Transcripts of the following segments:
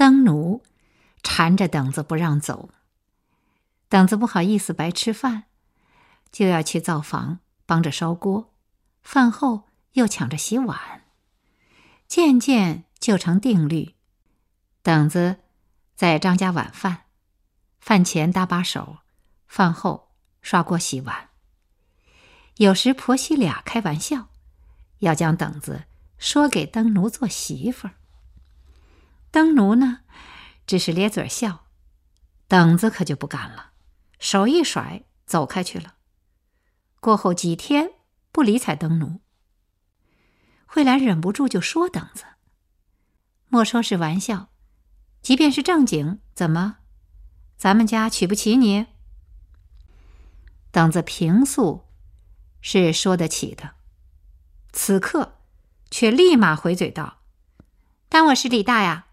灯奴缠着等子不让走。等子不好意思白吃饭，就要去灶房帮着烧锅，饭后又抢着洗碗，渐渐就成定律。等子在张家晚饭，饭前搭把手，饭后刷锅洗碗。有时婆媳俩开玩笑，要将等子说给灯奴做媳妇儿。灯奴呢，只是咧嘴笑，等子可就不干了，手一甩走开去了。过后几天不理睬灯奴。慧兰忍不住就说等子：“莫说是玩笑，即便是正经，怎么？咱们家娶不起你？”等子平素是说得起的，此刻却立马回嘴道：“当我是李大呀！”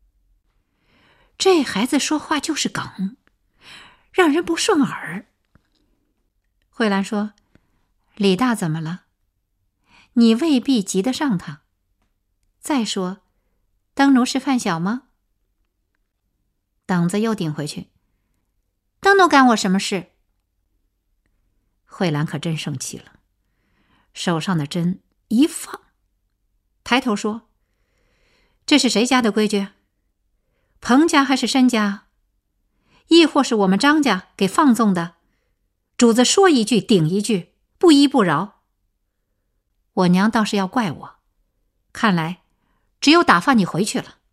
这孩子说话就是梗，让人不顺耳。慧兰说：“李大怎么了？你未必及得上他。再说，灯奴是犯小吗？”等子又顶回去：“灯奴干我什么事？”慧兰可真生气了，手上的针一放，抬头说：“这是谁家的规矩？彭家还是申家？亦或是我们张家给放纵的？主子说一句顶一句，不依不饶。我娘倒是要怪我，看来只有打发你回去了。”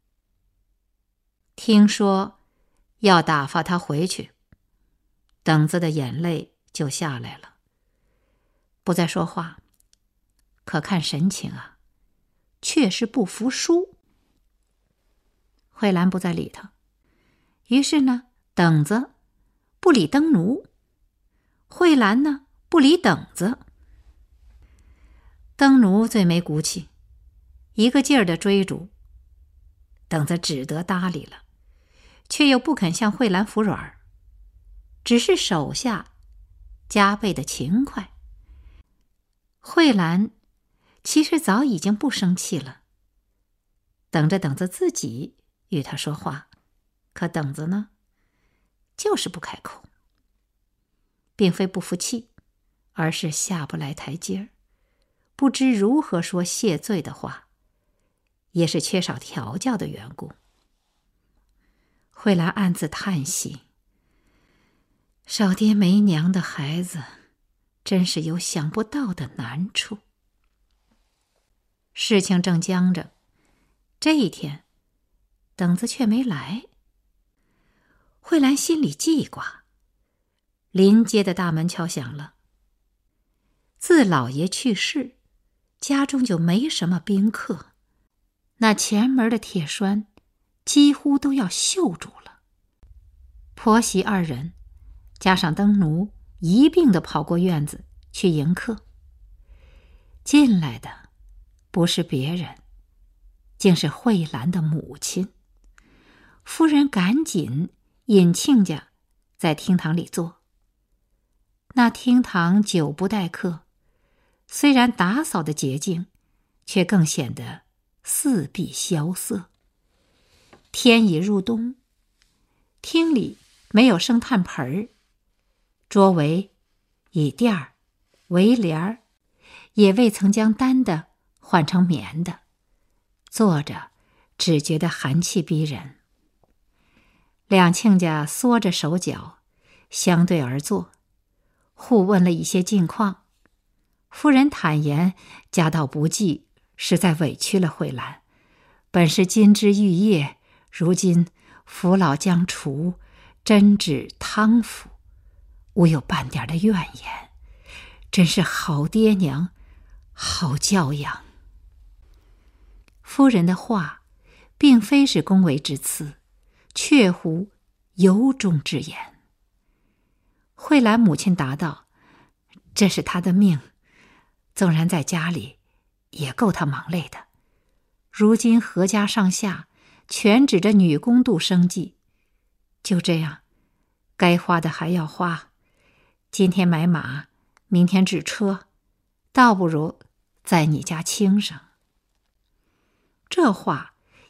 听说要打发他回去，等子的眼泪就下来了，不再说话，可看神情啊，却是不服输。慧兰不再理他，于是呢，等子不理灯奴，慧兰呢不理等子。灯奴最没骨气，一个劲儿的追逐，等子只得搭理了，却又不肯向慧兰服软，只是手下加倍的勤快。慧兰其实早已经不生气了，等着等子自己与他说话，可等子呢，就是不开口，并非不服气，而是下不来台阶儿，不知如何说谢罪的话，也是缺少调教的缘故。慧兰暗自叹息，少爹没娘的孩子，真是有想不到的难处。事情正僵着，这一天，等子却没来。慧兰心里记挂，临街的大门敲响了。自老爷去世，家中就没什么宾客，那前门的铁栓几乎都要锈住了。婆媳二人加上灯奴一并的跑过院子去迎客。进来的不是别人，竟是慧兰的母亲。夫人赶紧引亲家在厅堂里坐。那厅堂久不待客，虽然打扫的洁净，却更显得四壁萧瑟。天已入冬，厅里没有生炭盆儿，桌围、椅垫儿、围帘儿也未曾将单的换成棉的，坐着只觉得寒气逼人。两亲家缩着手脚，相对而坐，互问了一些近况。夫人坦言家道不济，实在委屈了慧兰，本是金枝玉叶，如今扶老将除，针指汤服，无有半点的怨言，真是好爹娘，好教养。夫人的话并非是恭维之词，确乎由衷之言。慧兰母亲答道：“这是她的命，纵然在家里也够她忙累的。如今何家上下全指着女工度生计，就这样，该花的还要花，今天买马，明天制车，倒不如在你家轻省。”这话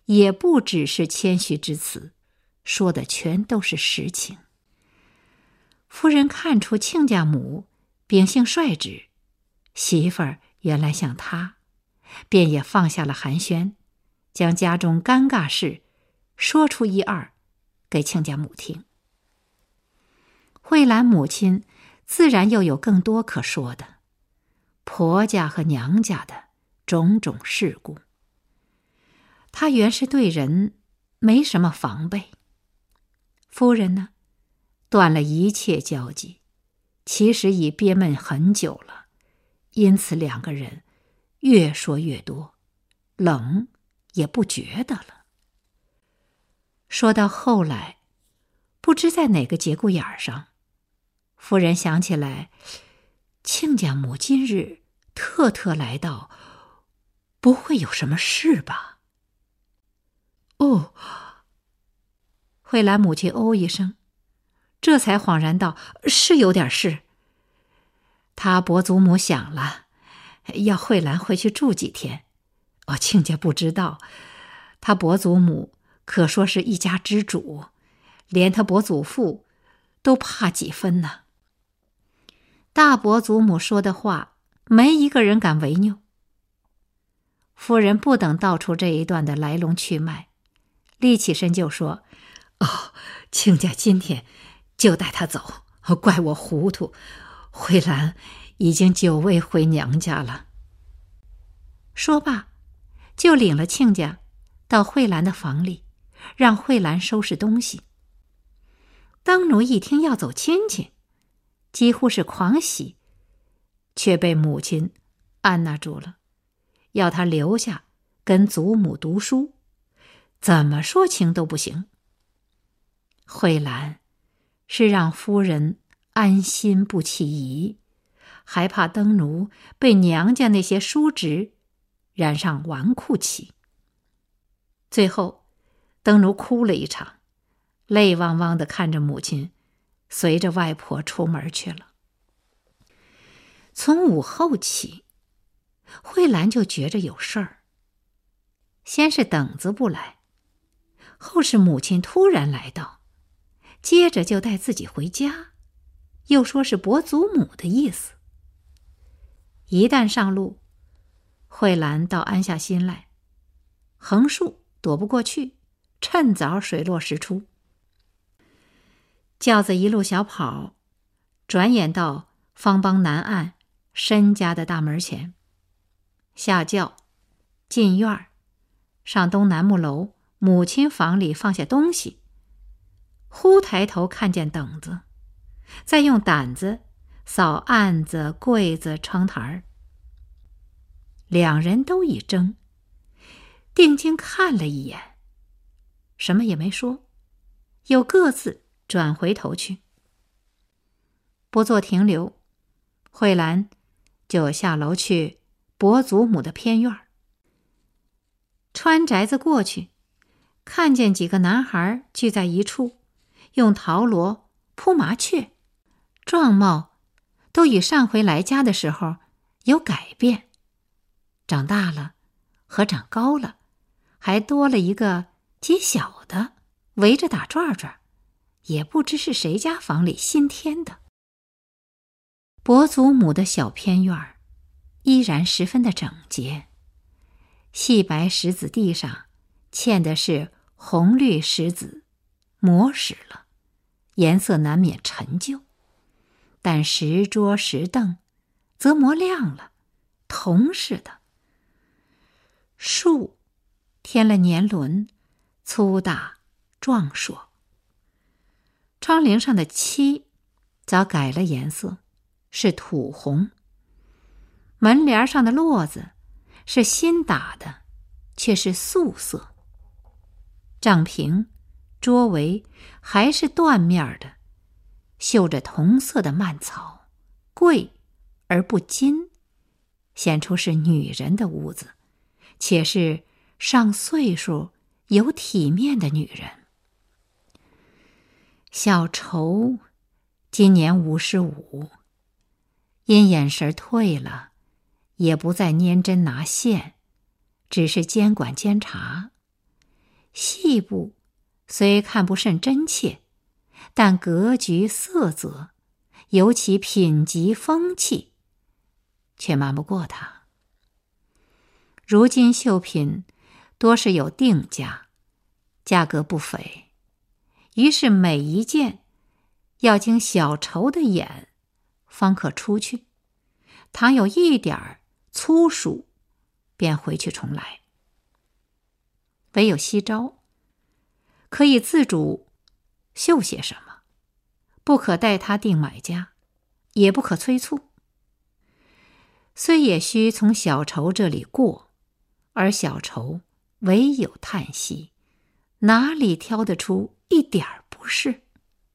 也不只是谦虚之词，说的全都是实情。夫人看出亲家母秉性率直，媳妇儿原来像她，便也放下了寒暄，将家中尴尬事说出一二给亲家母听。慧兰母亲自然又有更多可说的，婆家和娘家的种种事故。她原是对人没什么防备，夫人呢，断了一切交集，其实已憋闷很久了，因此两个人越说越多，冷也不觉得了。说到后来，不知在哪个节骨眼上，夫人想起来，亲家母今日特来到，不会有什么事吧？哦，慧兰母亲哦一声，这才恍然道：是有点事。他伯祖母想了，要慧兰回去住几天。亲家不知道，他伯祖母可说是一家之主，连他伯祖父都怕几分呢。大伯祖母说的话，没一个人敢违拗。夫人不等道出这一段的来龙去脉，立起身就说：亲家今天就带他走，怪我糊涂，慧兰已经久未回娘家了。说罢，就领了亲家到慧兰的房里，让慧兰收拾东西。灯奴一听要走亲戚，几乎是狂喜，却被母亲按捺住了，要他留下跟祖母读书，怎么说情都不行。慧兰是让夫人安心不起疑，还怕灯奴被娘家那些叔侄染上纨绔气。最后灯奴哭了一场，泪汪汪地看着母亲随着外婆出门去了。从午后起，慧兰就觉着有事儿，先是等子不来，后是母亲突然来到，接着就带自己回家，又说是伯祖母的意思。一旦上路，慧兰倒安下心来，横竖躲不过去，趁早水落石出。轿子一路小跑，转眼到方帮南岸申家的大门前，下轿，进院儿，上东南木楼母亲房里放下东西，忽抬头看见等子，再用掸子扫案子、柜子、窗台。两人都一怔，定睛看了一眼，什么也没说，又各自转回头去。不做停留，慧兰就下楼去伯祖母的偏院。穿宅子过去，看见几个男孩聚在一处，用陶罗扑麻雀，状貌都与上回来家的时候有改变，长大了和长高了，还多了一个极小的围着打转转，也不知是谁家房里新添的。伯祖母的小偏院依然十分的整洁，细白石子地上嵌的是红绿石子，磨蚀了，颜色难免陈旧，但石桌石凳则磨亮了，铜似的。树添了年轮，粗大壮硕。窗棂上的漆早改了颜色，是土红。门帘上的络子是新打的，却是素色。帐屏、桌围还是缎面的，绣着同色的蔓草，贵而不金，显出是女人的屋子，且是上岁数有体面的女人。小仇今年55，因眼神退了，也不再拈针拿线，只是监管监察。 细部虽看不甚真切，但格局色泽，尤其品级风气，却瞒不过他。如今绣品多是有定价，价格不菲，于是每一件要经小绸的眼方可出去，倘有一点粗疏，便回去重来。唯有西招可以自主绣些什么，不可待他定买家，也不可催促。虽也需从小绸这里过，而小绸唯有叹息，哪里挑得出一点不是？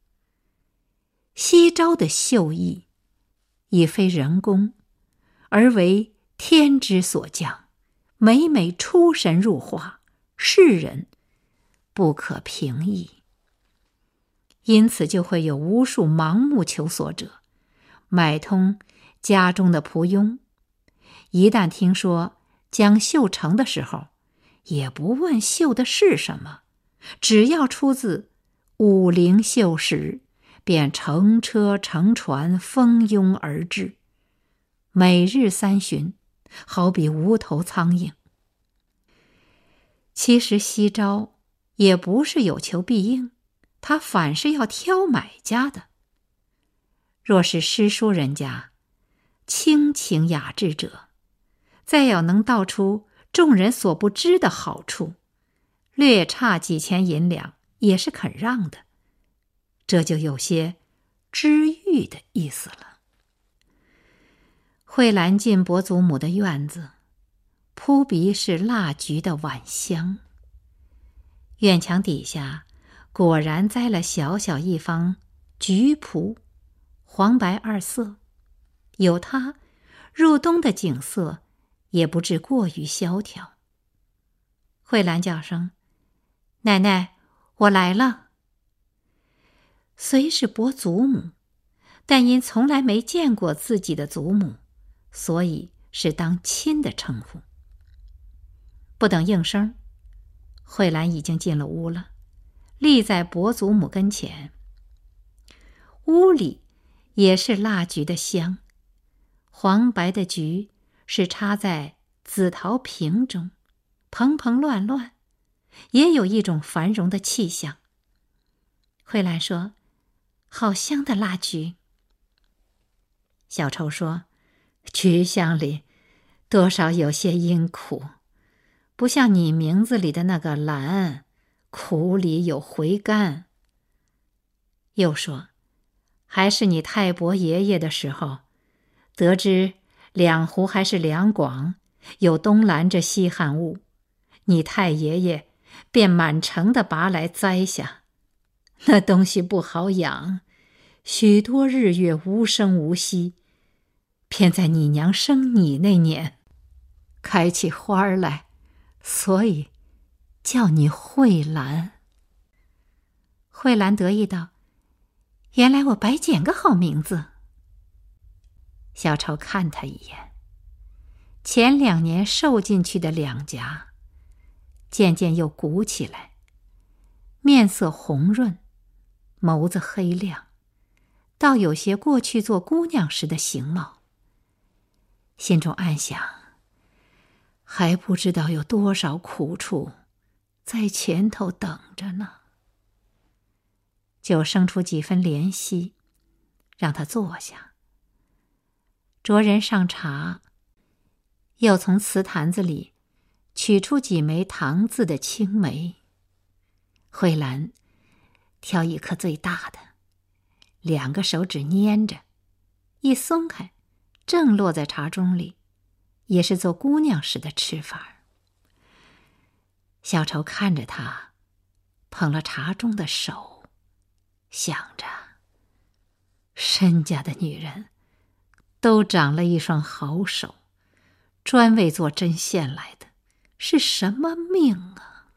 西招的绣艺已非人工，而为天之所降，每每出神入化，世人不可平议。因此就会有无数盲目求索者，买通家中的仆佣，一旦听说将绣成的时候，也不问绣的是什么，只要出自武陵绣史，便乘车乘船蜂拥而至，每日3巡，好比无头苍蝇。其实西招也不是有求必应，他反是要挑买家的。若是诗书人家，清情雅致者，再要能道出众人所不知的好处，略差几钱银两也是肯让的，这就有些知遇的意思了。慧兰进伯祖母的院子，扑鼻是蜡菊的晚香。院墙底下果然栽了小小一方菊蒲，黄白二色，有它，入冬的景色也不至过于萧条。慧兰叫声：“奶奶，我来了。”虽是伯祖母，但因从来没见过自己的祖母，所以是当亲的称呼。不等应声，慧兰已经进了屋了，立在伯祖母跟前。屋里也是蜡菊的香，黄白的菊是插在紫陶瓶中，蓬蓬乱乱，也有一种繁荣的气象。慧兰说：“好香的蜡菊。”小丑说：“菊香里多少有些阴苦，不像你名字里的那个兰，苦里有回甘。”又说：“还是你太伯爷爷的时候，得知两湖还是两广有冬兰这稀罕物，你太爷爷便满城的拔来栽下。那东西不好养，许多日月无声无息，偏在你娘生你那年开起花来，所以叫你慧兰。”慧兰得意道：“原来我白捡个好名字。”小丑看他一眼，前2年瘦进去的两颊渐渐又鼓起来，面色红润，眸子黑亮，倒有些过去做姑娘时的形貌。心中暗想，还不知道有多少苦处在前头等着呢。就生出几分怜惜，让他坐下。着人上茶，又从瓷坛子里取出几枚唐字的青梅。慧兰挑一颗最大的，2个手指拈着，一松开，正落在茶盅里，也是做姑娘时的吃法。小丑看着她，捧了茶盅的手，想着申家的女人都长了一双好手，专为做针线来的，是什么命啊？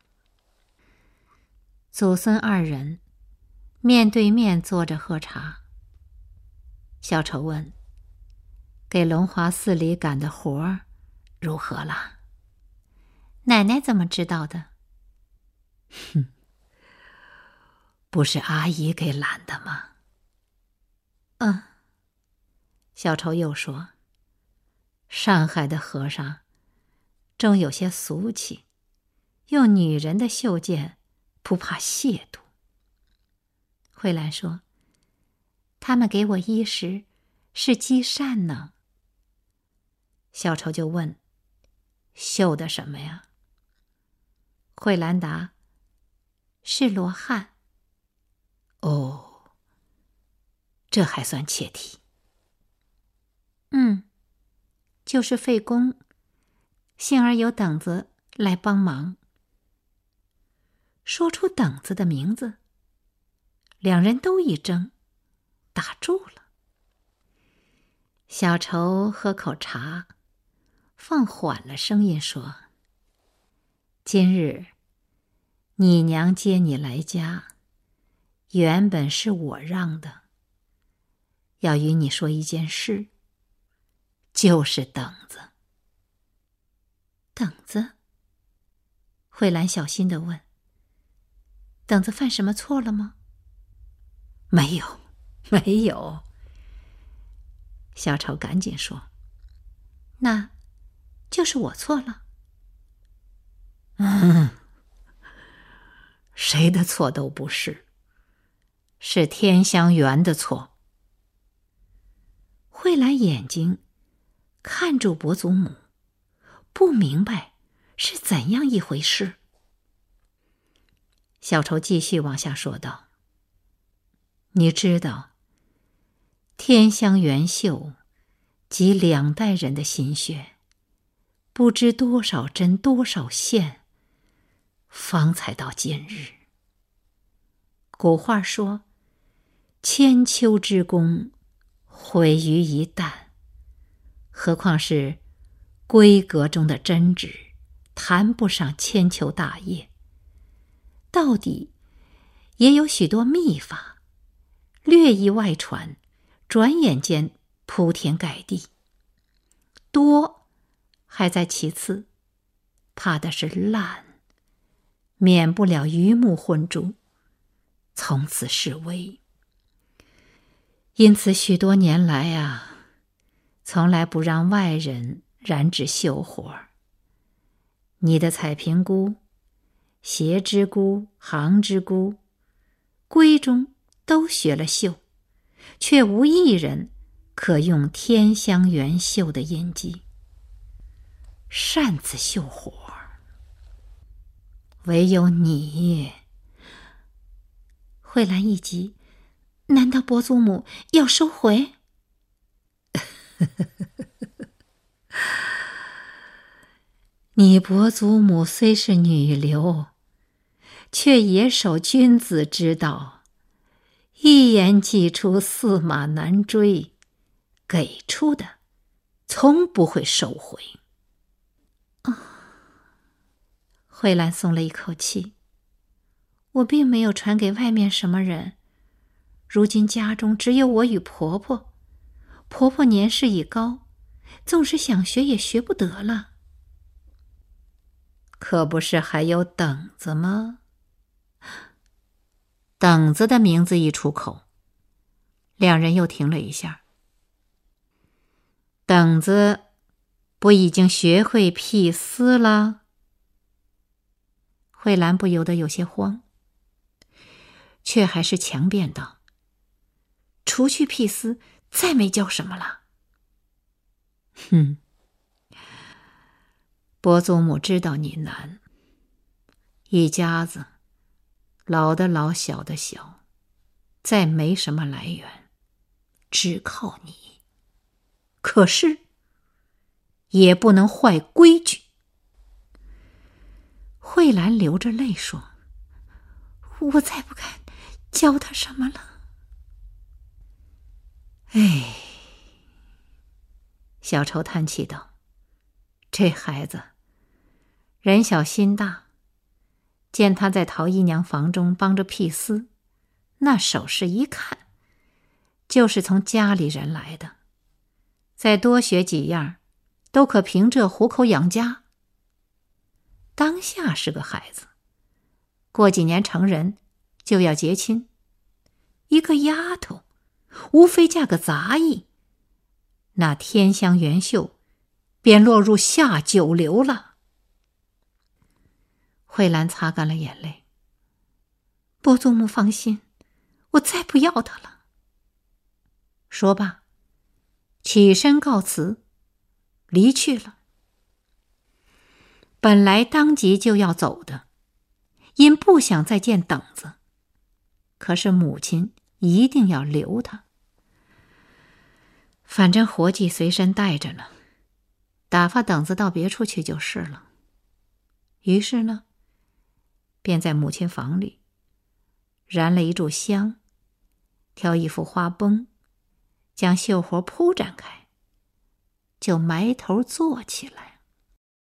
祖孙2人面对面坐着喝茶。小丑问：“给龙华寺里赶的活儿如何了？”奶奶怎么知道的？ 不是阿姨给揽的吗？小丑又说，上海的和尚终有些俗气，用女人的袖剑不怕亵渎。慧兰说，他们给我衣食是积善呢。小丑就问，绣的什么呀？慧兰答，是罗汉。哦，这还算切题。就是费工，幸而有等子来帮忙。说出等子的名字，两人都一怔，打住了。小丑喝口茶，放缓了声音说，今日你娘接你来家，原本是我让的，要与你说一件事，就是等子。等子？慧兰小心地问，等子犯什么错了吗？没有，没有。小丑赶紧说，那就是我错了。谁的错都不是，是天香园的错。慧兰眼睛看住伯祖母，不明白是怎样一回事。小丑继续往下说道，你知道，天香园绣集2代人的心血，不知多少针多少线，方才到今日。古话说，千秋之功毁于一旦，何况是闺阁中的针纸，谈不上千秋大业。到底也有许多秘法，略一外传，转眼间铺天盖地。多还在其次，怕的是烂，免不了鱼目混珠，从此式微。因此许多年来从来不让外人染指绣活。你的彩萍姑、鞋之姑、行之姑、闺中都学了绣，却无一人可用天香园绣的印记。擅自绣活，唯有你。慧兰一急，难道伯祖母要收回？你伯祖母虽是女流，却也守君子之道，一言既出，驷马难追，给出的从不会收回。慧兰松了一口气，我并没有传给外面什么人，如今家中只有我与婆婆，婆婆年事已高，纵使想学也学不得了。可不是还有等子吗？等子的名字一出口，两人又停了一下。等子不已经学会辟丝了？慧兰不由得有些慌，却还是强辩道，除去辟丝，再没教什么了。伯祖母知道你难，一家子老的老，小的小，再没什么来源，只靠你。可是也不能坏规矩。慧兰流着泪说，我再不敢教他什么了。小丑叹气道，这孩子人小心大，见他在陶姨娘房中帮着辟丝，那手势一看就是从家里人来的，再多学几样都可凭这糊口养家。当下是个孩子，过几年成人就要结亲，一个丫头，无非嫁个杂役，那天香元秀便落入下九流了。慧兰擦干了眼泪，伯祖母放心，我再不要他了。说罢，起身告辞，离去了。本来当即就要走的，因不想再见等子，可是母亲一定要留他。反正活计随身带着呢，打发等子到别处去就是了。于是呢，便在母亲房里燃了一炷香，挑一副花绷，将绣活铺展开，就埋头做起来。